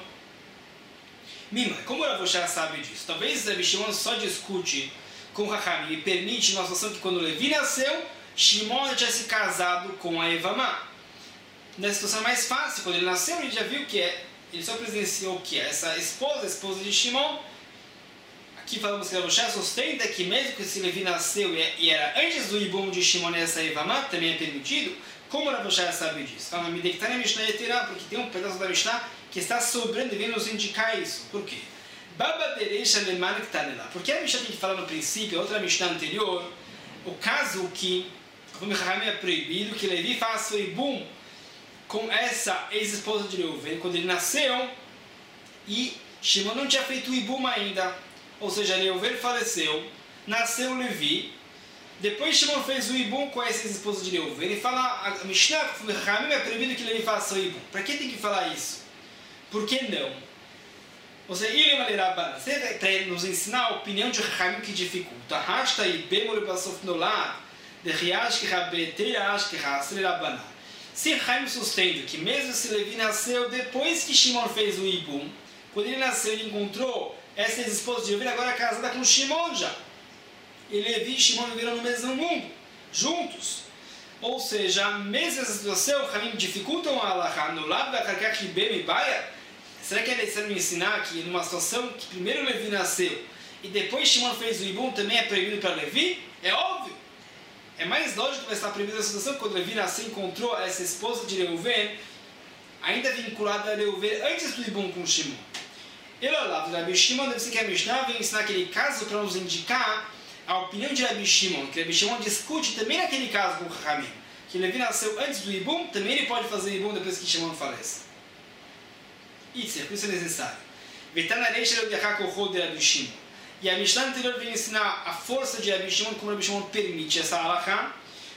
Mima, como Avoshai sabe disso? Talvez Rabi Shimon só discute com Rahami e permite uma situação que quando Levi nasceu, Shimon já tinha se casado com a Evamá. Nessa situação é mais fácil, quando ele nasceu ele já viu que é, ele só presenciou que é essa esposa, a esposa de Shimon. Aqui falamos que Avoshai sustenta que mesmo que esse Levi nasceu e era antes do Ibum de Shimon e essa Evamá, também é permitido. Como Avoshai sabe disso? Fala, me deitar na Mishnah Yeterá, porque tem um pedaço da Mishnah que está sobrando e vem nos indicar isso. Por quê? Baba Derecha Leman que está nela. Porque a Mishnah tem que falar no princípio, a outra Mishnah anterior, o caso que, como Rahami é proibido, que Levi faça o Ibum com essa ex-esposa de Reuven, quando ele nasceu, e Shimon não tinha feito o Ibum ainda. Ou seja, Reuven faleceu, nasceu Levi, depois Shimon fez o Ibum com essa ex-esposa de Reuven. Ele fala, a Mishnah, Ramim é proibido que Levi faça o Ibum. Para que tem que falar isso? Por que não? Ou seja, ele vai ler para nos ensinar a opinião de Ramim que dificulta. Hashta e bemol basof nolar, de riash que rabete ash que rastre rabaná. Se Ramim sustenta que mesmo se Levi nasceu depois que Shimon fez o Ibum, quando ele nasceu ele encontrou essa ex-esposa de Reuven agora é casada com Shimon já. E Levi e Shimon viveram no mesmo mundo, juntos. Ou seja, mesmo essa situação, Ramim dificultam a Allahá no lado da Karkak Bem e Baia. Será que é necessário me ensinar que numa situação que primeiro Levi nasceu e depois Shimon fez o Ibum também é proibido para Levi? É óbvio. É mais lógico que vai estar proibido essa situação quando Levi nasceu e encontrou essa esposa de Reuven, ainda vinculada a Reuven antes do Ibum com Shimon. Ele lá, Rabi Shimon, deve ser que a Mishnah vem ensinar aquele caso para nos indicar a opinião de Rabi Shimon, que Rabi Shimon discute também naquele caso com o Ramim, que Levi nasceu antes do Ibum, também ele pode fazer Ibum depois que Shimon falece. Isso, por isso é necessário. E a Mishnah anterior vem ensinar a força de Rabi Shimon, como Rabi Shimon permite essa halakha.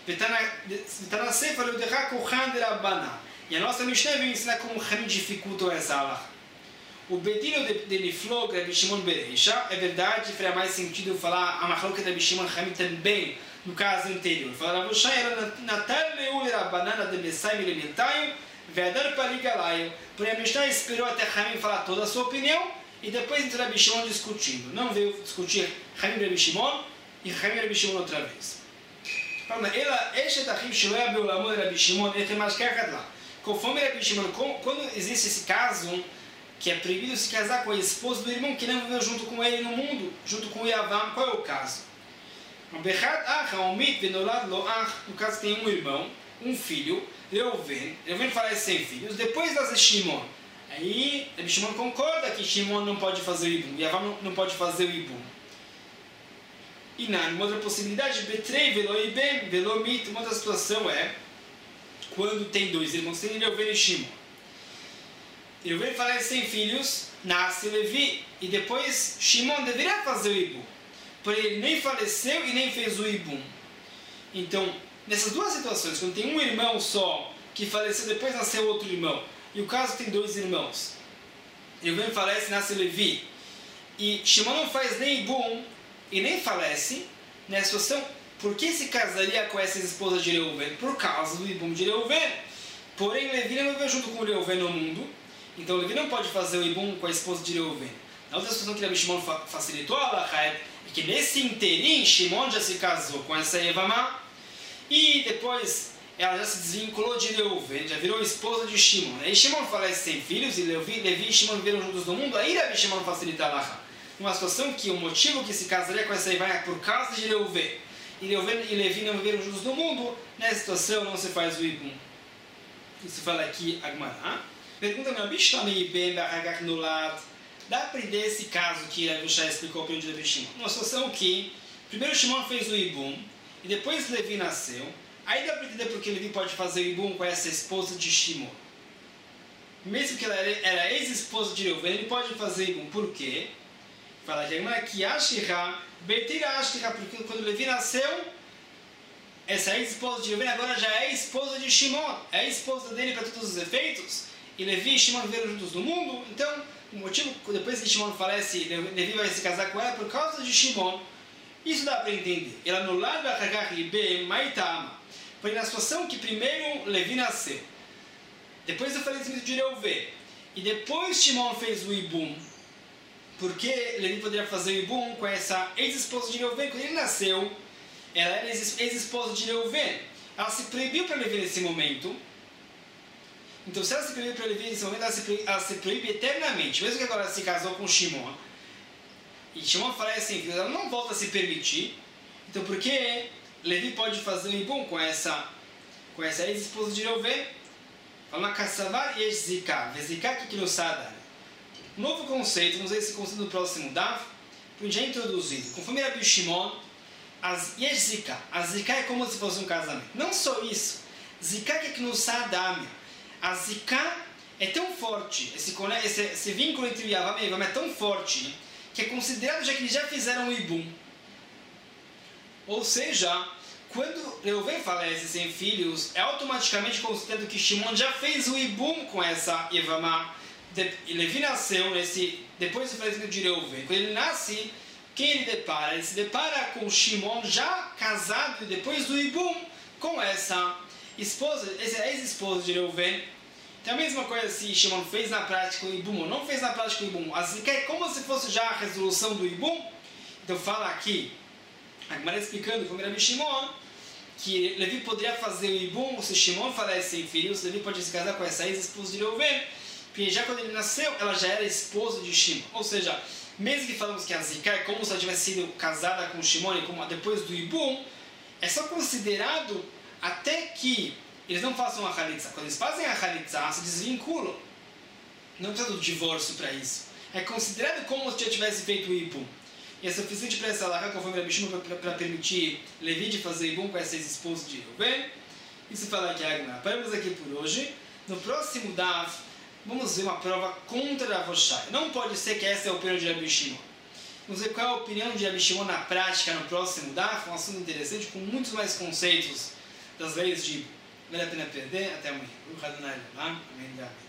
E a nossa Mishnah vem ensinar como Hamid dificultou essa halakha. O Bedino de Niflog, Rabi Shimon Bereisha, é verdade, faria mais sentido falar a Machlok de Rabi Shimon Hamid também no caso anterior. Falar Rabi Shai era Natal Leul era banana de Messai Milimentaio, Vedar Paligalaio. Porém, a Mishnah esperou até Hamid falar toda a sua opinião e depois entrou Rabi Shimon discutindo. Não veio discutir Hamid Rabi Shimon e Hamid Rabi Shimon outra vez. Ela, este daqui, Shiloh Beolamor Rabi Shimon, ele tem mais que lá. Conforme Rabi Shimon, quando existe esse caso, que é proibido se casar com a esposa do irmão que não viveu junto com ele no mundo, junto com o Yavam, qual é o caso? No caso tem um irmão, um filho, Reuven, Reuven falece sem filhos, depois nasce Shimon. Aí Shimon concorda que Shimon não pode fazer o Ibum, Yavam não, não pode fazer o Ibum. E na uma outra possibilidade, Betrei, Velo Ibem, Velo Mit, uma outra situação é quando tem dois irmãos, tem Reuven e Shimon. Reuven falece sem filhos, nasce Levi, e depois Shimon deveria fazer o Ibum. Porém, ele nem faleceu e nem fez o Ibum. Então, nessas duas situações, quando tem um irmão só, que faleceu, depois nasceu outro irmão, e o caso tem dois irmãos, Reuven falece e nasce Levi, e Shimon não faz nem Ibum, e nem falece, nessa situação, por que se casaria com essa esposa de Reuven? Por causa do Ibum de Reuven. Porém, Levi não viveu junto com Reuven no mundo, então Levi não pode fazer o Ibum com a esposa de Reuven. A outra situação que Rabi Shimon facilitou a halakha é que nesse interim, Shimon já se casou com essa Yevamá, e depois ela já se desvinculou de Reuven, já virou esposa de Shimon. Aí Shimon falece sem filhos, e Levi, Levi e Shimon viveram juntos no mundo, aí Rabi Shimon facilita a halakha. Uma situação que o motivo que se casaria com essa Yevamá é por causa de Reuven, e Reuven e Levi não viveram juntos no mundo, nessa situação não se faz o Ibum. Isso fala aqui a Gemara. Pergunta-me, dá para entender esse caso que a Rabi explicou para o de Rabi Shimon? Uma situação que, primeiro Shimon fez o Ibum, e depois Levi nasceu, aí dá para entender porque Levi pode fazer o Ibum com essa esposa de Shimon. Mesmo que ela era ex-esposa de Reuven, ele pode fazer Ibum. Por quê? Fala que a Gemara que Ashira, Betira Ashira, porque quando Levi nasceu, essa ex-esposa de Reuven agora já é esposa de Shimon, é a esposa dele para todos os efeitos, e Levi e Shimon viveram juntos no mundo, então o motivo, depois que Shimon falece, Levi vai se casar com ela por causa de Shimon. Isso dá para entender. Ela no lado da Hagach Maitama. Foi na situação que primeiro Levi nasceu, depois do falecimento de Reuven, e depois Shimon fez o Ibum, porque Levi poderia fazer o Ibum com essa ex-esposa de Reuven. Quando ele nasceu, ela era ex-esposa de Reuven. Ela se proibiu para Levi nesse momento. Então, se ela se proíbe para Levi nesse momento, ela se, proíbe, ela se proíbe eternamente. Mesmo que agora ela se casou com Shimon, e Shimon falece assim, ela não volta a se permitir. Então, por que Levi pode fazer um Ibum com essa, com essa ex-esposa de Reuven? Fala, Kassavar e Zika. Zika que não sabe. Novo conceito, vamos ver esse conceito no próximo Dav, que já é introduzido. Conforme Rabi Shimon, as Zika. A Zika é como se fosse um casamento. Não só isso. Zika que não sabe. A Zika é tão forte, esse, esse, esse vínculo entre o Yavam e Yavam é tão forte, que é considerado já que eles já fizeram o Ibum. Ou seja, quando Reuven falece sem filhos, é automaticamente considerado que Shimon já fez o Ibum com essa Yevamá. De, Levi nasceu nesse, depois do falecimento de Reuven. Quando ele nasce, quem ele depara? Ele se depara com Shimon já casado e depois do Ibum com essa esposa, essa ex-esposa de Reuven. Então a mesma coisa se Shimon fez na prática o Ibum ou não fez na prática o Ibum. Assim que é como se fosse já a resolução do Ibum. Então fala aqui, a Gemara explicando como era Shimon, que Levi poderia fazer o Ibum, se Shimon falece sem filhos, Levi pode se casar com essa ex-esposa de Reuven, porque já quando ele nasceu, ela já era esposa de Shimon. Ou seja, mesmo que falamos que a Zika é como se ela tivesse sido casada com Shimon, como depois do Ibum, é só considerado até que eles não façam a Halitza. Quando eles fazem a Halitza, se desvinculam. Não precisa do divórcio para isso. É considerado como se já tivesse feito o Ibum. E é suficiente para essa halakha, conforme a Bishima, para permitir Levi de fazer Ibum com essa ex-esposa de Reuven. Isso fala aqui a Agmará. Paramos aqui por hoje. No próximo Daf, vamos ver uma prova contra a Voshai. Não pode ser que essa é a opinião de Rabi Shimon. Vamos ver qual é a opinião de Rabi Shimon na prática no próximo Daf. Um assunto interessante com muitos mais conceitos das leis de Vale a pena perder. Até amanhã. Amém.